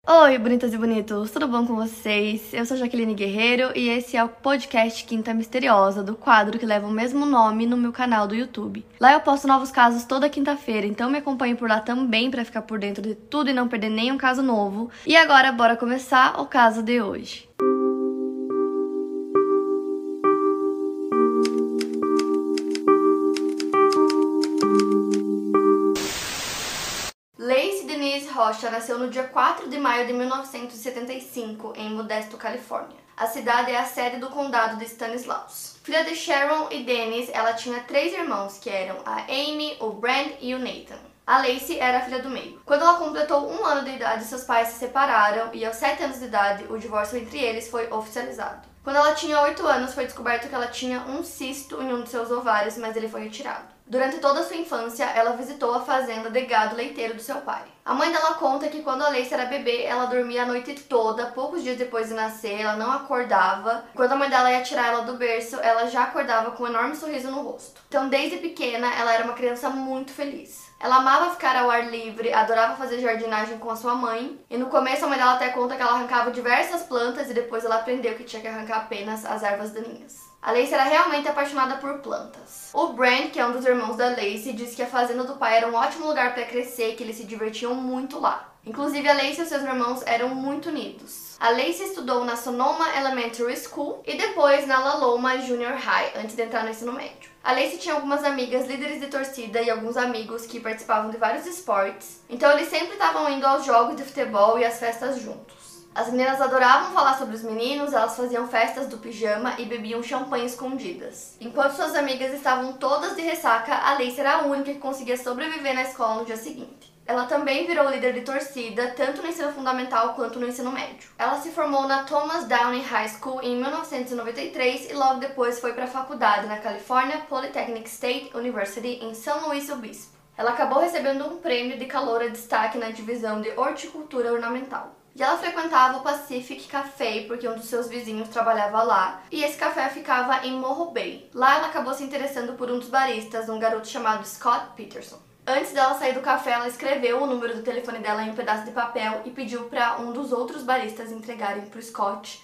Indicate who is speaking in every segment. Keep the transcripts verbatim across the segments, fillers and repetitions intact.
Speaker 1: Oi, bonitas e bonitos, tudo bom com vocês? Eu sou Jaqueline Guerreiro e esse é o podcast Quinta Misteriosa, do quadro que leva o mesmo nome no meu canal do YouTube. Lá eu posto novos casos toda quinta-feira, então me acompanhe por lá também para ficar por dentro de tudo e não perder nenhum caso novo. E agora, bora começar o caso de hoje. Lacey Denise Rocha nasceu no dia quatro de maio de mil novecentos e setenta e cinco, em Modesto, Califórnia. A cidade é a sede do condado de Stanislaus. Filha de Sharon e Dennis, ela tinha três irmãos, que eram a Amy, o Brand e o Nathan. A Lacey era a filha do meio. Quando ela completou um ano de idade, seus pais se separaram e aos sete anos de idade, o divórcio entre eles foi oficializado. Quando ela tinha oito anos, foi descoberto que ela tinha um cisto em um de seus ovários, mas ele foi retirado. Durante toda a sua infância, ela visitou a fazenda de gado leiteiro do seu pai. A mãe dela conta que quando a Lacey era bebê, ela dormia a noite toda, poucos dias depois de nascer, ela não acordava. Quando a mãe dela ia tirar ela do berço, ela já acordava com um enorme sorriso no rosto. Então, desde pequena, ela era uma criança muito feliz. Ela amava ficar ao ar livre, adorava fazer jardinagem com a sua mãe. E no começo a mãe dela até conta que ela arrancava diversas plantas e depois ela aprendeu que tinha que arrancar apenas as ervas daninhas. A Lacey era realmente apaixonada por plantas. O Brand, que é um dos irmãos da Lacey, disse que a fazenda do pai era um ótimo lugar para crescer e que eles se divertiam muito lá. Inclusive, a Lacey e os seus irmãos eram muito unidos. A Lacey estudou na Sonoma Elementary School e depois na La Loma Junior High, antes de entrar no ensino médio. A Lacey tinha algumas amigas líderes de torcida e alguns amigos que participavam de vários esportes, então eles sempre estavam indo aos jogos de futebol e às festas juntos. As meninas adoravam falar sobre os meninos, elas faziam festas do pijama e bebiam champanhe escondidas. Enquanto suas amigas estavam todas de ressaca, a Lacey era a única que conseguia sobreviver na escola no dia seguinte. Ela também virou líder de torcida, tanto no ensino fundamental quanto no ensino médio. Ela se formou na Thomas Downing High School em mil novecentos e noventa e três e logo depois foi para a faculdade na California Polytechnic State University em São Luís Obispo. Ela acabou recebendo um prêmio de caloura destaque na divisão de horticultura ornamental. E ela frequentava o Pacific Café porque um dos seus vizinhos trabalhava lá, e esse café ficava em Morro Bay. Lá ela acabou se interessando por um dos baristas, um garoto chamado Scott Peterson. Antes dela sair do café, ela escreveu o número do telefone dela em um pedaço de papel e pediu para um dos outros baristas entregarem para o Scott.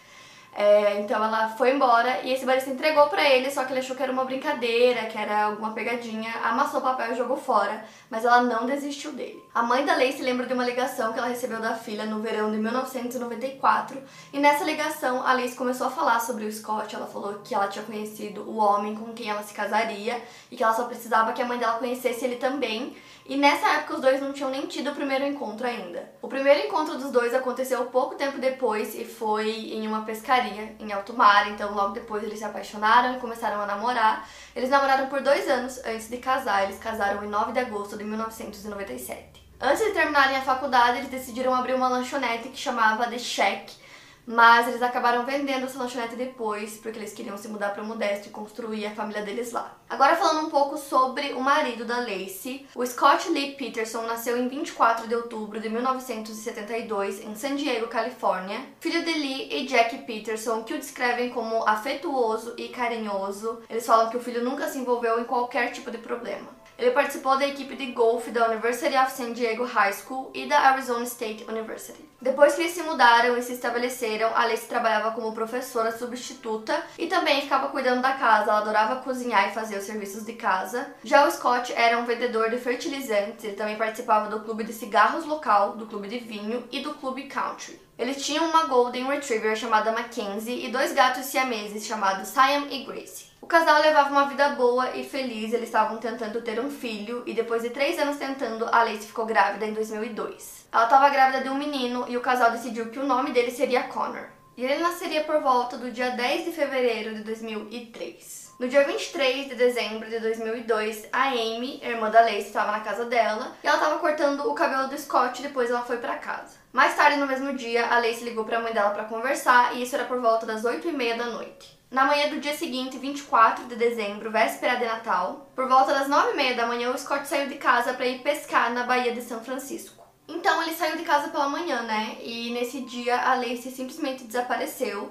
Speaker 1: É, então ela foi embora e esse barista entregou pra ele, só que ele achou que era uma brincadeira, que era alguma pegadinha, amassou o papel e jogou fora, mas ela não desistiu dele. A mãe da Lacey lembra de uma ligação que ela recebeu da filha no verão de mil novecentos e noventa e quatro, e nessa ligação a Lacey começou a falar sobre o Scott. Ela falou que ela tinha conhecido o homem com quem ela se casaria e que ela só precisava que a mãe dela conhecesse ele também. E nessa época os dois não tinham nem tido o primeiro encontro ainda. O primeiro encontro dos dois aconteceu pouco tempo depois e foi em uma pescaria em alto mar, então logo depois eles se apaixonaram e começaram a namorar. Eles namoraram por dois anos antes de casar, eles casaram em nove de agosto de mil novecentos e noventa e sete. Antes de terminarem a faculdade, eles decidiram abrir uma lanchonete que chamava The Shack, mas eles acabaram vendendo essa lanchonete depois, porque eles queriam se mudar para Modesto e construir a família deles lá. Agora falando um pouco sobre o marido da Lacey, o Scott Lee Peterson nasceu em vinte e quatro de outubro de mil novecentos e setenta e dois em San Diego, Califórnia, filho de Lee e Jackie Peterson, que o descrevem como afetuoso e carinhoso. Eles falam que o filho nunca se envolveu em qualquer tipo de problema. Ele participou da equipe de golfe da University of San Diego High School e da Arizona State University. Depois que eles se mudaram e se estabeleceram, a Lacey trabalhava como professora substituta e também ficava cuidando da casa. Ela adorava cozinhar e fazer os serviços de casa. Já o Scott era um vendedor de fertilizantes, ele também participava do clube de cigarros local, do clube de vinho e do clube country. Eles tinham uma Golden Retriever chamada Mackenzie e dois gatos siameses chamados Siam e Gracie. O casal levava uma vida boa e feliz, eles estavam tentando ter um filho e depois de três anos tentando, a Lacey ficou grávida em dois mil e dois. Ela estava grávida de um menino e o casal decidiu que o nome dele seria Connor. E ele nasceria por volta do dia dez de fevereiro de dois mil e três. No dia vinte e três de dezembro de dois mil e dois, a Amy, irmã da Lacey, estava na casa dela e ela estava cortando o cabelo do Scott e depois ela foi para casa. Mais tarde no mesmo dia, a Lacey ligou para a mãe dela para conversar e isso era por volta das oito e meia da noite. Na manhã do dia seguinte, vinte e quatro de dezembro, véspera de Natal, por volta das nove e meia da manhã, o Scott saiu de casa para ir pescar na Baía de São Francisco. Então ele saiu de casa pela manhã, né? E nesse dia a Lacey simplesmente desapareceu.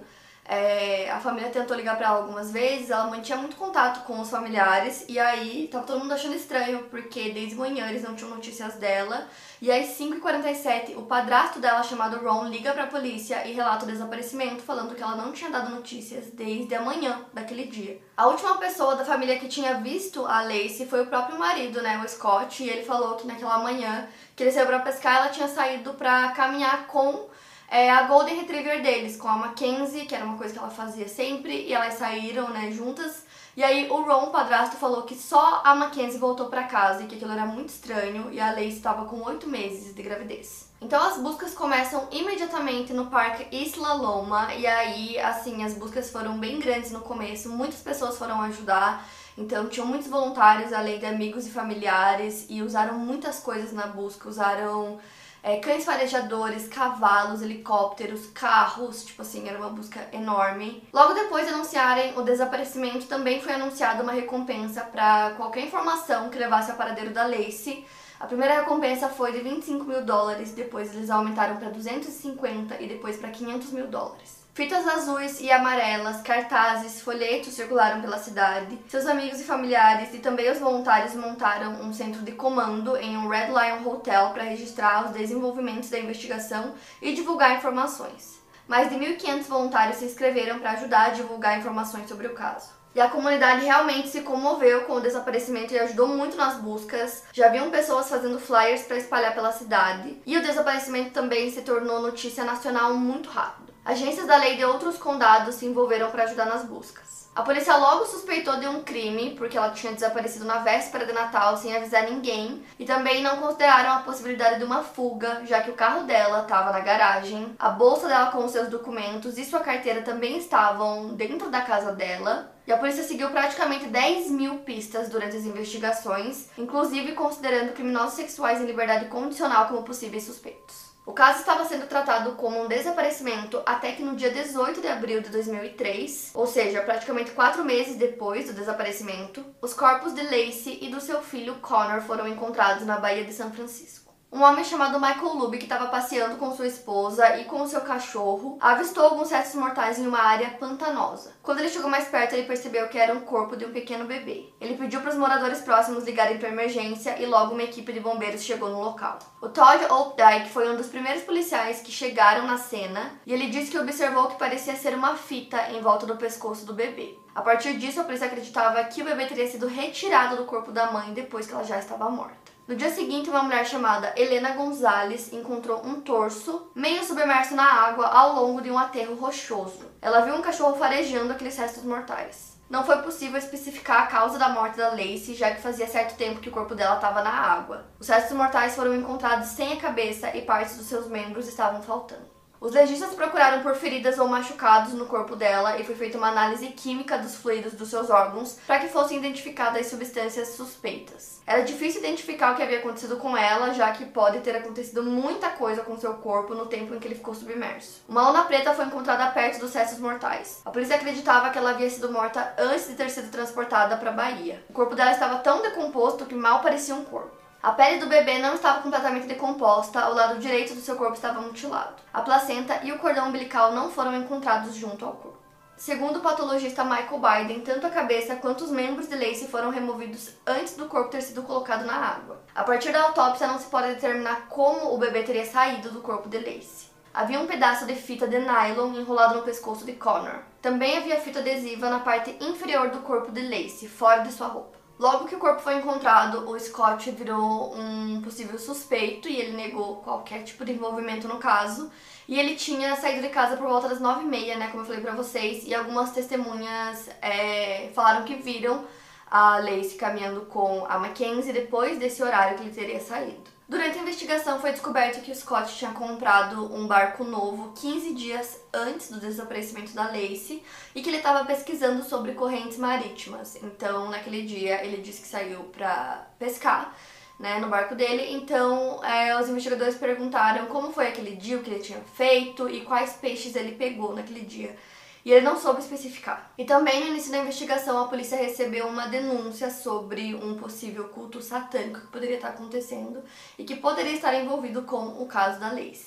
Speaker 1: É, a família tentou ligar pra ela algumas vezes, ela mantinha muito contato com os familiares, e aí tava todo mundo achando estranho, porque desde manhã eles não tinham notícias dela. E às cinco e quarenta e sete, o padrasto dela, chamado Ron, liga pra polícia e relata o desaparecimento, falando que ela não tinha dado notícias desde a manhã daquele dia. A última pessoa da família que tinha visto a Lacey foi o próprio marido, né, o Scott, e ele falou que naquela manhã que ele saiu pra pescar, ela tinha saído pra caminhar com É a Golden Retriever deles, com a Mackenzie, que era uma coisa que ela fazia sempre, e elas saíram, né, juntas. E aí o Ron, o padrasto, falou que só a Mackenzie voltou pra casa e que aquilo era muito estranho, e a Lacey estava com oito meses de gravidez. Então as buscas começam imediatamente no parque Isla Loma, e aí, assim, as buscas foram bem grandes no começo, muitas pessoas foram ajudar. Então tinham muitos voluntários, além de amigos e familiares, e usaram muitas coisas na busca, usaram... É, cães farejadores, cavalos, helicópteros, carros, tipo assim, era uma busca enorme. Logo depois de anunciarem o desaparecimento, também foi anunciada uma recompensa para qualquer informação que levasse ao paradeiro da Lacey. A primeira recompensa foi de vinte e cinco mil dólares, depois eles aumentaram para duzentos e cinquenta e depois para quinhentos mil dólares. Fitas azuis e amarelas, cartazes, folhetos circularam pela cidade. Seus amigos e familiares e também os voluntários montaram um centro de comando em um Red Lion Hotel para registrar os desenvolvimentos da investigação e divulgar informações. Mais de mil e quinhentos voluntários se inscreveram para ajudar a divulgar informações sobre o caso. E a comunidade realmente se comoveu com o desaparecimento e ajudou muito nas buscas. Já haviam pessoas fazendo flyers para espalhar pela cidade. E o desaparecimento também se tornou notícia nacional muito rápido. Agências da lei de outros condados se envolveram para ajudar nas buscas. A polícia logo suspeitou de um crime, porque ela tinha desaparecido na véspera de Natal sem avisar ninguém, e também não consideraram a possibilidade de uma fuga, já que o carro dela estava na garagem, a bolsa dela com seus documentos e sua carteira também estavam dentro da casa dela. E a polícia seguiu praticamente dez mil pistas durante as investigações, inclusive considerando criminosos sexuais em liberdade condicional como possíveis suspeitos. O caso estava sendo tratado como um desaparecimento até que no dia dezoito de abril de dois mil e três, ou seja, praticamente quatro meses depois do desaparecimento, os corpos de Lacey e do seu filho Connor foram encontrados na Baía de São Francisco. Um homem chamado Michael Luby, que estava passeando com sua esposa e com o seu cachorro, avistou alguns restos mortais em uma área pantanosa. Quando ele chegou mais perto, ele percebeu que era o corpo de um pequeno bebê. Ele pediu para os moradores próximos ligarem para a emergência e logo uma equipe de bombeiros chegou no local. O Todd Opdyke foi um dos primeiros policiais que chegaram na cena e ele disse que observou que parecia ser uma fita em volta do pescoço do bebê. A partir disso, a polícia acreditava que o bebê teria sido retirado do corpo da mãe depois que ela já estava morta. No dia seguinte, uma mulher chamada Helena Gonzalez encontrou um torso meio submerso na água ao longo de um aterro rochoso. Ela viu um cachorro farejando aqueles restos mortais. Não foi possível especificar a causa da morte da Lacey, já que fazia certo tempo que o corpo dela estava na água. Os restos mortais foram encontrados sem a cabeça e partes dos seus membros estavam faltando. Os legistas procuraram por feridas ou machucados no corpo dela e foi feita uma análise química dos fluidos dos seus órgãos para que fossem identificadas substâncias suspeitas. Era difícil identificar o que havia acontecido com ela, já que pode ter acontecido muita coisa com seu corpo no tempo em que ele ficou submerso. Uma lona preta foi encontrada perto dos restos mortais. A polícia acreditava que ela havia sido morta antes de ter sido transportada para a Bahia. O corpo dela estava tão decomposto que mal parecia um corpo. A pele do bebê não estava completamente decomposta, o lado direito do seu corpo estava mutilado. A placenta e o cordão umbilical não foram encontrados junto ao corpo. Segundo o patologista Michael Biden, tanto a cabeça quanto os membros de Lacey foram removidos antes do corpo ter sido colocado na água. A partir da autópsia não se pode determinar como o bebê teria saído do corpo de Lacey. Havia um pedaço de fita de nylon enrolado no pescoço de Connor. Também havia fita adesiva na parte inferior do corpo de Lacey, fora de sua roupa. Logo que o corpo foi encontrado, o Scott virou um possível suspeito e ele negou qualquer tipo de envolvimento no caso. E ele tinha saído de casa por volta das nove e meia, né, como eu falei pra vocês, e algumas testemunhas é, falaram que viram a Lacey caminhando com a Mackenzie depois desse horário que ele teria saído. Durante a investigação foi descoberto que o Scott tinha comprado um barco novo quinze dias antes do desaparecimento da Lacey e que ele estava pesquisando sobre correntes marítimas. Então, naquele dia, ele disse que saiu para pescar, né, no barco dele. Então, é, os investigadores perguntaram como foi aquele dia, o que ele tinha feito e quais peixes ele pegou naquele dia. E ele não soube especificar. E também no início da investigação a polícia recebeu uma denúncia sobre um possível culto satânico que poderia estar acontecendo e que poderia estar envolvido com o caso da Lacey.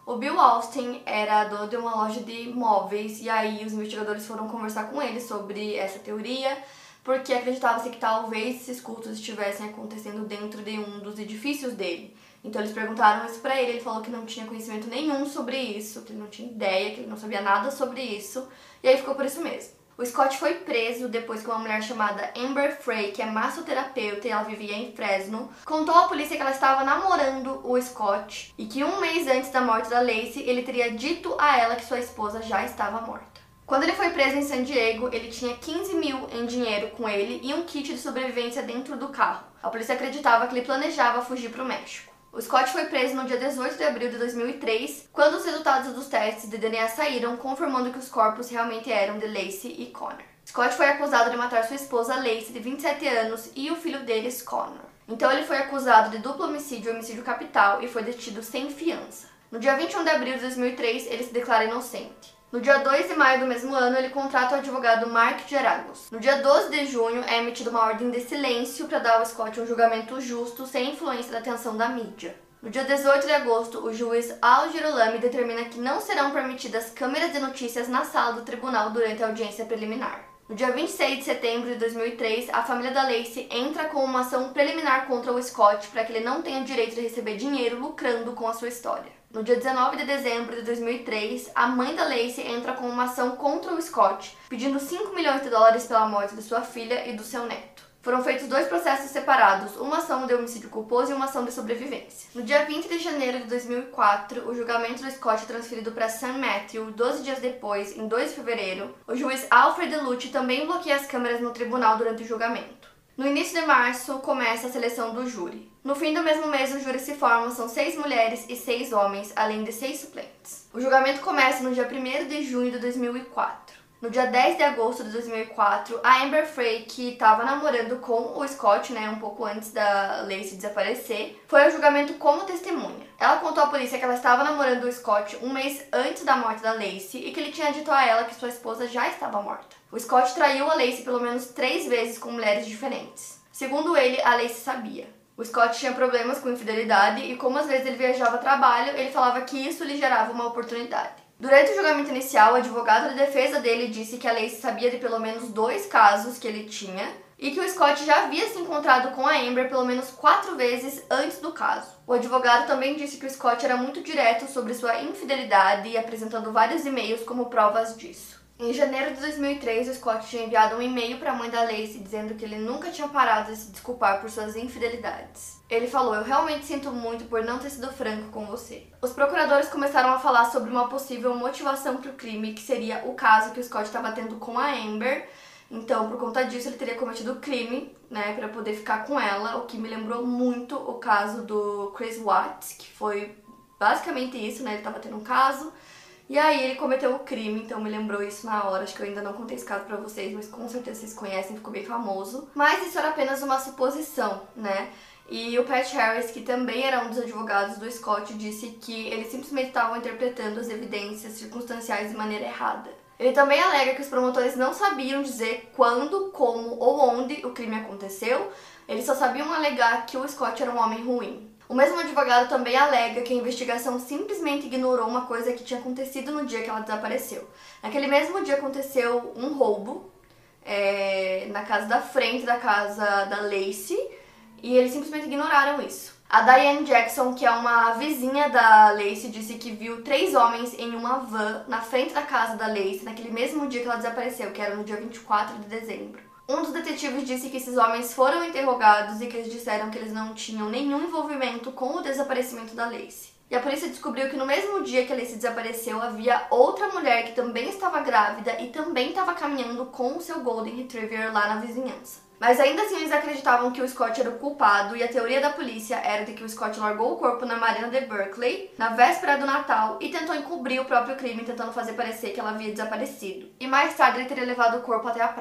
Speaker 1: O Bill Austin era dono de uma loja de móveis e aí os investigadores foram conversar com ele sobre essa teoria, porque acreditava-se que talvez esses cultos estivessem acontecendo dentro de um dos edifícios dele. Então eles perguntaram isso pra ele, ele falou que não tinha conhecimento nenhum sobre isso, que ele não tinha ideia, que ele não sabia nada sobre isso, e aí ficou por isso mesmo. O Scott foi preso depois que uma mulher chamada Amber Frey, que é massoterapeuta e ela vivia em Fresno, contou à polícia que ela estava namorando o Scott e que um mês antes da morte da Lacey, ele teria dito a ela que sua esposa já estava morta. Quando ele foi preso em San Diego, ele tinha quinze mil em dinheiro com ele e um kit de sobrevivência dentro do carro. A polícia acreditava que ele planejava fugir para o México. O Scott foi preso no dia dezoito de abril de dois mil e três, quando os resultados dos testes de D N A saíram, confirmando que os corpos realmente eram de Lacey e Connor. Scott foi acusado de matar sua esposa Lacey, de vinte e sete anos, e o filho deles, Connor. Então ele foi acusado de duplo homicídio e homicídio capital e foi detido sem fiança. No dia vinte e um de abril de dois mil e três, ele se declara inocente. No dia dois de maio do mesmo ano, ele contrata o advogado Mark Geragos. No dia doze de junho, é emitida uma ordem de silêncio para dar ao Scott um julgamento justo, sem influência da atenção da mídia. No dia dezoito de agosto, o juiz Al Girolami determina que não serão permitidas câmeras de notícias na sala do tribunal durante a audiência preliminar. No dia vinte e seis de setembro de dois mil e três, a família da Lacey entra com uma ação preliminar contra o Scott para que ele não tenha direito de receber dinheiro lucrando com a sua história. No dia dezenove de dezembro de dois mil e três, a mãe da Lacey entra com uma ação contra o Scott, pedindo cinco milhões de dólares pela morte de sua filha e do seu neto. Foram feitos dois processos separados, uma ação de homicídio culposo e uma ação de sobrevivência. No dia vinte de janeiro de dois mil e quatro, o julgamento do Scott é transferido para San Mateo. doze dias depois, em dois de fevereiro, o juiz Alfred Lucci também bloqueia as câmeras no tribunal durante o julgamento. No início de março, começa a seleção do júri. No fim do mesmo mês, o júri se forma, são seis mulheres e seis homens, além de seis suplentes. O julgamento começa no dia primeiro de junho de dois mil e quatro. No dia dez de agosto de dois mil e quatro, a Amber Frey, que estava namorando com o Scott, né, um pouco antes da Lacey desaparecer, foi ao julgamento como testemunha. Ela contou à polícia que ela estava namorando o Scott um mês antes da morte da Lacey e que ele tinha dito a ela que sua esposa já estava morta. O Scott traiu a Lacey pelo menos três vezes com mulheres diferentes. Segundo ele, a Lacey sabia. O Scott tinha problemas com infidelidade e como às vezes ele viajava a trabalho, ele falava que isso lhe gerava uma oportunidade. Durante o julgamento inicial, o advogado de defesa dele disse que a Lacey sabia de pelo menos dois casos que ele tinha e que o Scott já havia se encontrado com a Amber pelo menos quatro vezes antes do caso. O advogado também disse que o Scott era muito direto sobre sua infidelidade e apresentando vários e-mails como provas disso. Em janeiro de dois mil e três, o Scott tinha enviado um e-mail para a mãe da Lacey dizendo que ele nunca tinha parado de se desculpar por suas infidelidades. Ele falou: "Eu realmente sinto muito por não ter sido franco com você." Os procuradores começaram a falar sobre uma possível motivação para o crime, que seria o caso que o Scott estava tendo com a Amber. Então, por conta disso, ele teria cometido o crime, né, para poder ficar com ela, o que me lembrou muito o caso do Chris Watts, que foi basicamente isso, né, ele estava tendo um caso. E aí ele cometeu o crime, então me lembrou isso na hora. Acho que eu ainda não contei esse caso pra vocês, mas com certeza vocês conhecem, ficou bem famoso. Mas isso era apenas uma suposição, né? E o Pat Harris, que também era um dos advogados do Scott, disse que eles simplesmente estavam interpretando as evidências circunstanciais de maneira errada. Ele também alega que os promotores não sabiam dizer quando, como ou onde o crime aconteceu, eles só sabiam alegar que o Scott era um homem ruim. O mesmo advogado também alega que a investigação simplesmente ignorou uma coisa que tinha acontecido no dia que ela desapareceu. Naquele mesmo dia aconteceu um roubo é, na casa da frente da casa da Lacey e eles simplesmente ignoraram isso. A Diane Jackson, que é uma vizinha da Lacey, disse que viu três homens em uma van na frente da casa da Lacey naquele mesmo dia que ela desapareceu, que era no dia vinte e quatro de dezembro. Um dos detetives disse que esses homens foram interrogados e que eles disseram que eles não tinham nenhum envolvimento com o desaparecimento da Lacey. E a polícia descobriu que no mesmo dia que a Lacey desapareceu, havia outra mulher que também estava grávida e também estava caminhando com o seu Golden Retriever lá na vizinhança. Mas ainda assim eles acreditavam que o Scott era o culpado e a teoria da polícia era de que o Scott largou o corpo na marina de Berkeley na véspera do Natal e tentou encobrir o próprio crime, tentando fazer parecer que ela havia desaparecido. E mais tarde ele teria levado o corpo até a praia.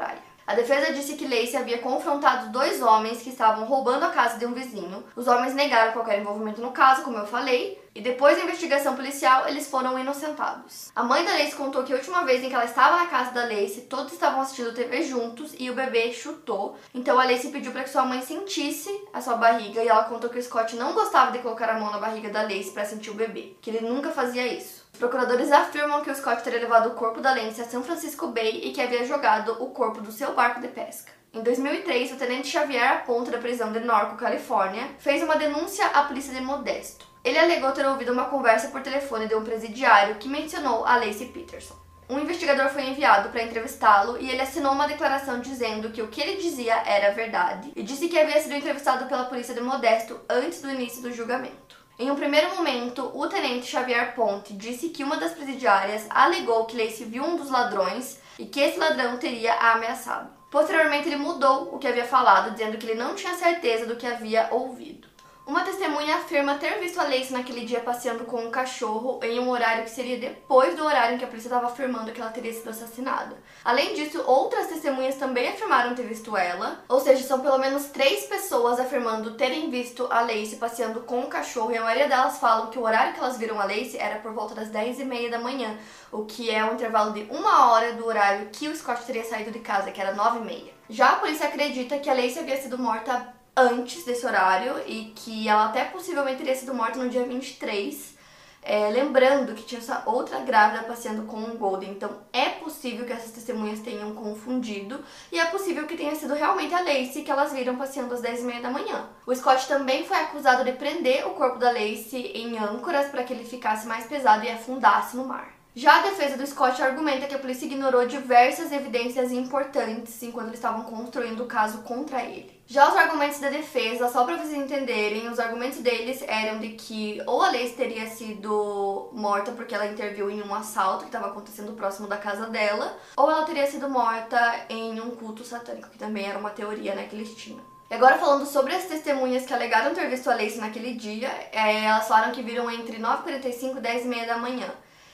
Speaker 1: A defesa disse que Lacey havia confrontado dois homens que estavam roubando a casa de um vizinho. Os homens negaram qualquer envolvimento no caso, como eu falei, e depois da investigação policial, eles foram inocentados. A mãe da Lacey contou que a última vez em que ela estava na casa da Lacey, todos estavam assistindo T V juntos e o bebê chutou. Então a Lacey pediu para que sua mãe sentisse a sua barriga e ela contou que o Scott não gostava de colocar a mão na barriga da Lacey para sentir o bebê, que ele nunca fazia isso. Os procuradores afirmam que o Scott teria levado o corpo da Lacey a São Francisco Bay e que havia jogado o corpo do seu barco de pesca. Em dois mil e três, o tenente Xavier Aponte, da prisão de Norco, Califórnia, fez uma denúncia à polícia de Modesto. Ele alegou ter ouvido uma conversa por telefone de um presidiário que mencionou a Laci Peterson. Um investigador foi enviado para entrevistá-lo e ele assinou uma declaração dizendo que o que ele dizia era verdade e disse que havia sido entrevistado pela polícia de Modesto antes do início do julgamento. Em um primeiro momento, o tenente Xavier Ponte disse que uma das presidiárias alegou que Lacey viu um dos ladrões e que esse ladrão teria a ameaçado. Posteriormente, ele mudou o que havia falado, dizendo que ele não tinha certeza do que havia ouvido. Uma testemunha afirma ter visto a Lacey naquele dia passeando com um cachorro em um horário que seria depois do horário em que a polícia estava afirmando que ela teria sido assassinada. Além disso, outras testemunhas também afirmaram ter visto ela, ou seja, são pelo menos três pessoas afirmando terem visto a Lacey passeando com um cachorro e a maioria delas falam que o horário que elas viram a Lacey era por volta das dez e meia da manhã, o que é um intervalo de uma hora do horário que o Scott teria saído de casa, que era nove e meia. Já a polícia acredita que a Lacey havia sido morta antes desse horário e que ela até possivelmente teria sido morta no dia vinte e três, é, lembrando que tinha essa outra grávida passeando com um Golden, então é possível que essas testemunhas tenham confundido e é possível que tenha sido realmente a Lacey que elas viram passeando às dez e meia da manhã. O Scott também foi acusado de prender o corpo da Lacey em âncoras para que ele ficasse mais pesado e afundasse no mar. Já a defesa do Scott argumenta que a polícia ignorou diversas evidências importantes enquanto eles estavam construindo o caso contra ele. Já os argumentos da defesa, só para vocês entenderem, os argumentos deles eram de que ou a Lacey teria sido morta porque ela interviu em um assalto que estava acontecendo próximo da casa dela, ou ela teria sido morta em um culto satânico, que também era uma teoria, né, que eles tinham. E agora falando sobre as testemunhas que alegaram ter visto a Lacey naquele dia, é, elas falaram que viram entre nove e quarenta e cinco e dez e meia da manhã.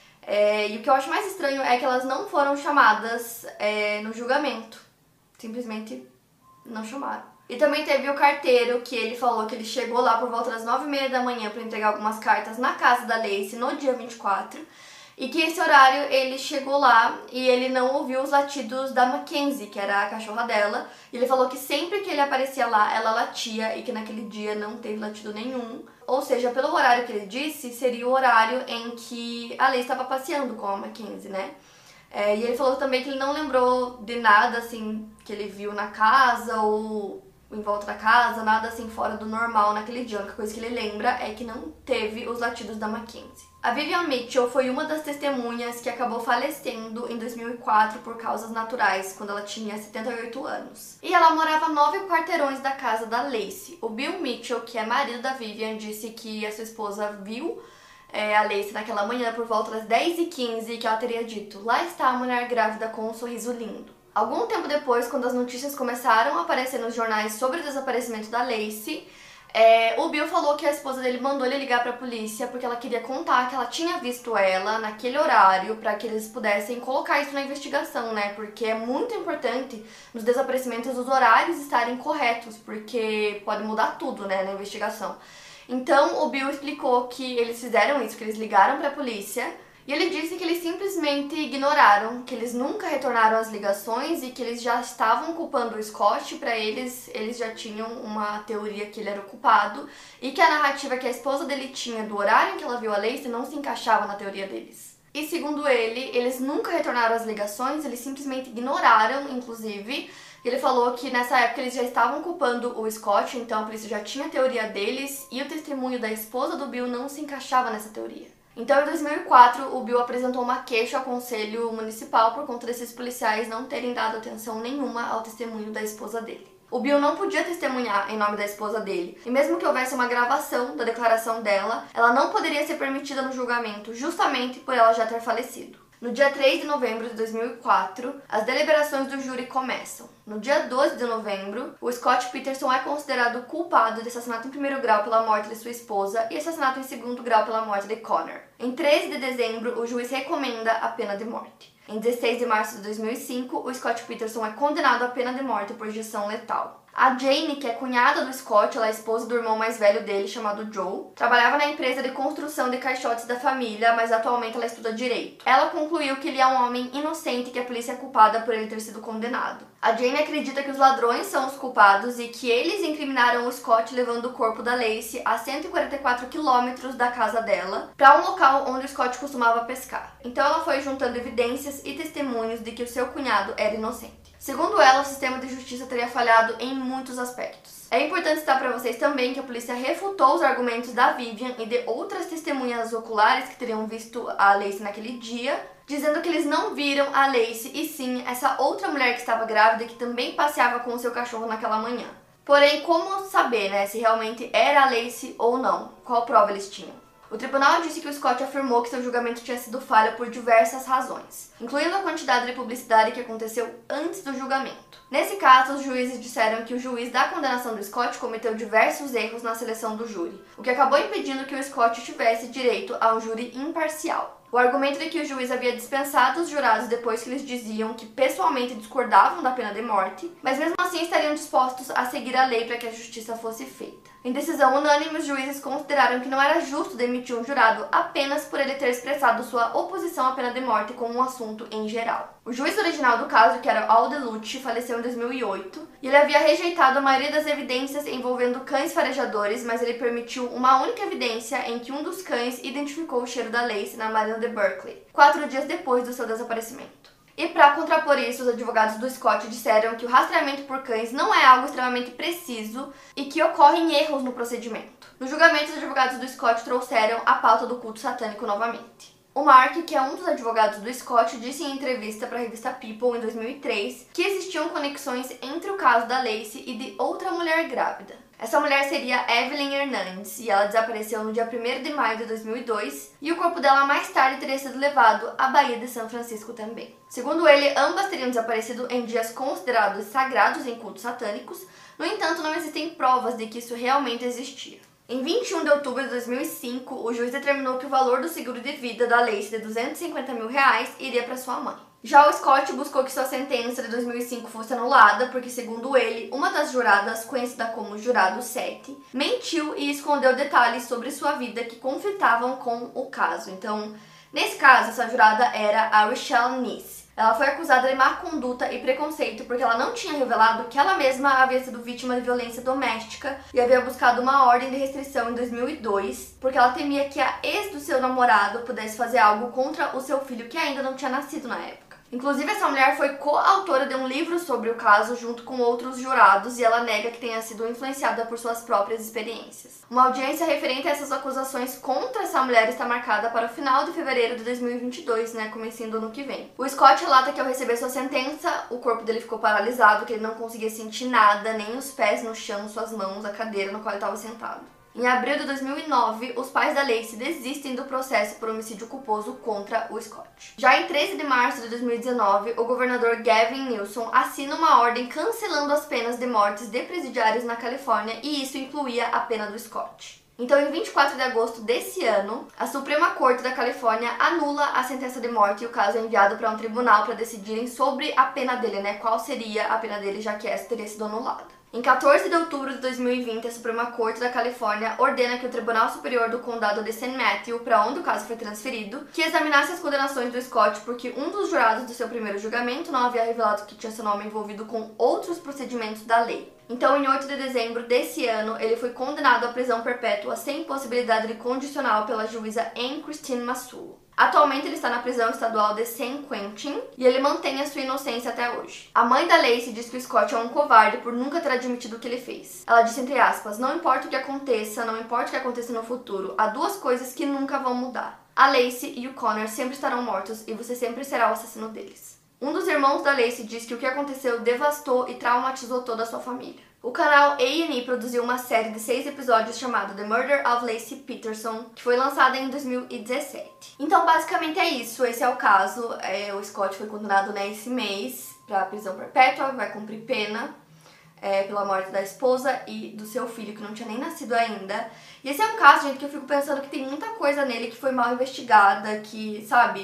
Speaker 1: É, e o que eu acho mais estranho é que elas não foram chamadas é, no julgamento. Simplesmente não chamaram. E também teve o carteiro, que ele falou que ele chegou lá por volta das nove e meia da manhã para entregar algumas cartas na casa da Lacey no dia vinte e quatro. E que esse horário ele chegou lá e ele não ouviu os latidos da Mackenzie, que era a cachorra dela. E ele falou que sempre que ele aparecia lá, ela latia e que naquele dia não teve latido nenhum. Ou seja, pelo horário que ele disse, seria o horário em que a Lacey estava passeando com a Mackenzie, né? É, e ele falou também que ele não lembrou de nada, assim, que ele viu na casa ou em volta da casa, nada assim fora do normal naquele dia. A única coisa que ele lembra é que não teve os latidos da Mackenzie. A Vivian Mitchell foi uma das testemunhas que acabou falecendo em dois mil e quatro por causas naturais, quando ela tinha setenta e oito anos. E ela morava a nove quarteirões da casa da Lacey. O Bill Mitchell, que é marido da Vivian, disse que a sua esposa viu é, a Lacey naquela manhã por volta das dez e quinze, que ela teria dito: "Lá está a mulher grávida com um sorriso lindo". Algum tempo depois, quando as notícias começaram a aparecer nos jornais sobre o desaparecimento da Lacey, É, o Bill falou que a esposa dele mandou ele ligar pra polícia porque ela queria contar que ela tinha visto ela naquele horário pra que eles pudessem colocar isso na investigação, né? Porque é muito importante nos desaparecimentos os horários estarem corretos, porque pode mudar tudo, né, na investigação. Então o Bill explicou que eles fizeram isso, que eles ligaram pra polícia. E ele disse que eles simplesmente ignoraram, que eles nunca retornaram as ligações e que eles já estavam culpando o Scott. Para eles, eles já tinham uma teoria que ele era o culpado e que a narrativa que a esposa dele tinha do horário em que ela viu a Lacey não se encaixava na teoria deles. E segundo ele, eles nunca retornaram as ligações, eles simplesmente ignoraram, inclusive. Ele falou que nessa época eles já estavam culpando o Scott, então a polícia já tinha a teoria deles e o testemunho da esposa do Bill não se encaixava nessa teoria. Então, em dois mil e quatro, o Bill apresentou uma queixa ao Conselho Municipal por conta desses policiais não terem dado atenção nenhuma ao testemunho da esposa dele. O Bill não podia testemunhar em nome da esposa dele, e mesmo que houvesse uma gravação da declaração dela, ela não poderia ser permitida no julgamento, justamente por ela já ter falecido. No dia três de novembro de dois mil e quatro, as deliberações do júri começam. No dia doze de novembro, o Scott Peterson é considerado culpado de assassinato em primeiro grau pela morte de sua esposa e assassinato em segundo grau pela morte de Connor. Em treze de dezembro, o juiz recomenda a pena de morte. Em dezesseis de março de dois mil e cinco, o Scott Peterson é condenado à pena de morte por injeção letal. A Jane, que é cunhada do Scott, ela é esposa do irmão mais velho dele, chamado Joe, trabalhava na empresa de construção de caixotes da família, mas atualmente ela estuda direito. Ela concluiu que ele é um homem inocente e que a polícia é culpada por ele ter sido condenado. A Jane acredita que os ladrões são os culpados e que eles incriminaram o Scott levando o corpo da Lacey a cento e quarenta e quatro quilômetros da casa dela para um local onde o Scott costumava pescar. Então ela foi juntando evidências e testemunhos de que o seu cunhado era inocente. Segundo ela, o sistema de justiça teria falhado em muitos aspectos. É importante citar para vocês também que a polícia refutou os argumentos da Vivian e de outras testemunhas oculares que teriam visto a Lacey naquele dia, dizendo que eles não viram a Lacey e sim essa outra mulher que estava grávida e que também passeava com o seu cachorro naquela manhã. Porém, como saber, né, se realmente era a Lacey ou não? Qual prova eles tinham? O tribunal disse que o Scott afirmou que seu julgamento tinha sido falho por diversas razões, incluindo a quantidade de publicidade que aconteceu antes do julgamento. Nesse caso, os juízes disseram que o juiz da condenação do Scott cometeu diversos erros na seleção do júri, o que acabou impedindo que o Scott tivesse direito a um júri imparcial. O argumento de que o juiz havia dispensado os jurados depois que eles diziam que pessoalmente discordavam da pena de morte, mas mesmo assim estariam dispostos a seguir a lei para que a justiça fosse feita. Em decisão unânime, os juízes consideraram que não era justo demitir um jurado apenas por ele ter expressado sua oposição à pena de morte como um assunto em geral. O juiz original do caso, que era Al DeLucci, faleceu em dois mil e oito e ele havia rejeitado a maioria das evidências envolvendo cães farejadores, mas ele permitiu uma única evidência em que um dos cães identificou o cheiro da Lacey na marina de Berkeley, quatro dias depois do seu desaparecimento. E para contrapor isso, os advogados do Scott disseram que o rastreamento por cães não é algo extremamente preciso e que ocorrem erros no procedimento. No julgamento, os advogados do Scott trouxeram a pauta do culto satânico novamente. O Mark, que é um dos advogados do Scott, disse em entrevista para a revista People em dois mil e três que existiam conexões entre o caso da Lacey e de outra mulher grávida. Essa mulher seria Evelyn Hernandez e ela desapareceu no dia primeiro de maio de dois mil e dois e o corpo dela mais tarde teria sido levado à Baía de São Francisco também. Segundo ele, ambas teriam desaparecido em dias considerados sagrados em cultos satânicos, no entanto não existem provas de que isso realmente existia. Em vinte e um de outubro de dois mil e cinco, o juiz determinou que o valor do seguro de vida da Lacey de duzentos e cinquenta mil reais iria para sua mãe. Já o Scott buscou que sua sentença de dois mil e cinco fosse anulada porque, segundo ele, uma das juradas, conhecida como Jurado sete, mentiu e escondeu detalhes sobre sua vida que conflitavam com o caso. Então, nesse caso, essa jurada era a Richelle Nice. Ela foi acusada de má conduta e preconceito porque ela não tinha revelado que ela mesma havia sido vítima de violência doméstica e havia buscado uma ordem de restrição em dois mil e dois porque ela temia que a ex do seu namorado pudesse fazer algo contra o seu filho que ainda não tinha nascido na época. Inclusive, essa mulher foi coautora de um livro sobre o caso junto com outros jurados e ela nega que tenha sido influenciada por suas próprias experiências. Uma audiência referente a essas acusações contra essa mulher está marcada para o final de fevereiro de dois mil e vinte e dois, né, comecinho do ano que vem. O Scott relata que ao receber sua sentença, o corpo dele ficou paralisado, que ele não conseguia sentir nada, nem os pés no chão, suas mãos, a cadeira no qual ele estava sentado. Em abril de dois mil e nove, os pais da Lacey desistem do processo por homicídio culposo contra o Scott. Já em treze de março de dois mil e dezenove, o governador Gavin Newsom assina uma ordem cancelando as penas de mortes de presidiários na Califórnia e isso incluía a pena do Scott. Então, em vinte e quatro de agosto desse ano, a Suprema Corte da Califórnia anula a sentença de morte e o caso é enviado para um tribunal para decidirem sobre a pena dele, né? Qual seria a pena dele, já que essa teria sido anulada. Em quatorze de outubro de dois mil e vinte, a Suprema Corte da Califórnia ordena que o Tribunal Superior do Condado de Saint Matthew, para onde o caso foi transferido, que examinasse as condenações do Scott porque um dos jurados do seu primeiro julgamento não havia revelado que tinha seu nome envolvido com outros procedimentos da lei. Então, em oito de dezembro desse ano, ele foi condenado à prisão perpétua sem possibilidade de condicional pela juíza Anne Christine Massulo. Atualmente ele está na prisão estadual de San Quentin e ele mantém a sua inocência até hoje. A mãe da Lacey diz que o Scott é um covarde por nunca ter admitido o que ele fez. Ela disse, entre aspas, não importa o que aconteça, não importa o que aconteça no futuro, há duas coisas que nunca vão mudar. A Lacey e o Connor sempre estarão mortos e você sempre será o assassino deles. Um dos irmãos da Lacey diz que o que aconteceu devastou e traumatizou toda a sua família. O canal A and E produziu uma série de seis episódios chamada The Murder of Lacey Peterson, que foi lançada em dois mil e dezessete. Então, basicamente é isso, esse é o caso. É, o Scott foi condenado né, esse mês para prisão perpétua, vai cumprir pena é, pela morte da esposa e do seu filho, que não tinha nem nascido ainda. E esse é um caso, gente, que eu fico pensando que tem muita coisa nele que foi mal investigada, que, sabe...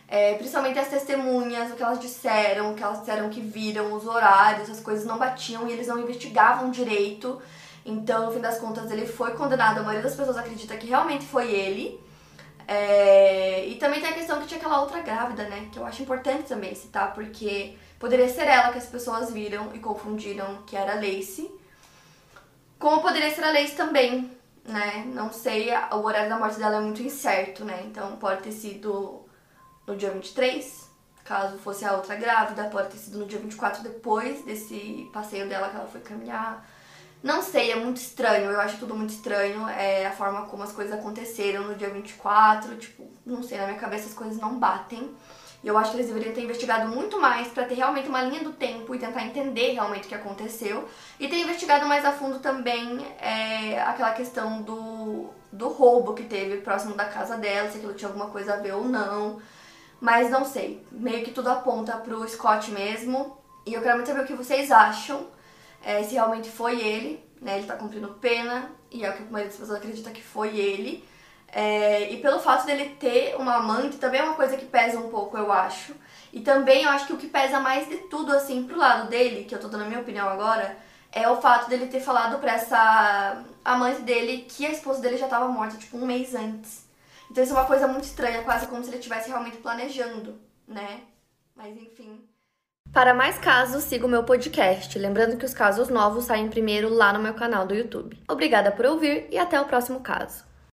Speaker 1: É, principalmente as testemunhas, o que elas disseram, o que elas disseram que viram, os horários, as coisas não batiam e eles não investigavam direito. Então, no fim das contas, ele foi condenado. A maioria das pessoas acredita que realmente foi ele. É... E também tem a questão que tinha aquela outra grávida, né? Que eu acho importante também citar, porque poderia ser ela que as pessoas viram e confundiram que era a Lacey. Como poderia ser a Lacey também, né? Não sei, o horário da morte dela é muito incerto, né? Então pode ter sido no dia vinte e três, caso fosse a outra grávida, pode ter sido no dia vinte e quatro, depois desse passeio dela que ela foi caminhar. Não sei, é muito estranho, eu acho tudo muito estranho, é a forma como as coisas aconteceram no dia vinte e quatro, tipo, não sei, na minha cabeça as coisas não batem. E eu acho que eles deveriam ter investigado muito mais pra ter realmente uma linha do tempo e tentar entender realmente o que aconteceu. E ter investigado mais a fundo também é, aquela questão do, do roubo que teve próximo da casa dela, se aquilo tinha alguma coisa a ver ou não. Mas não sei, meio que tudo aponta pro Scott mesmo. E eu quero muito saber o que vocês acham. É, se realmente foi ele, né, ele tá cumprindo pena, e é o que a maioria das pessoas acredita que foi ele. É, e pelo fato dele ter uma amante, também é uma coisa que pesa um pouco, eu acho. E também eu acho que o que pesa mais de tudo, assim, pro lado dele, que eu tô dando a minha opinião agora, é o fato dele ter falado pra essa amante dele que a esposa dele já tava morta, tipo, um mês antes. Então isso é uma coisa muito estranha, quase como se ele estivesse realmente planejando, né? Mas enfim... Para mais casos, siga o meu podcast. Lembrando que os casos novos saem primeiro lá no meu canal do YouTube. Obrigada por ouvir e até o próximo caso.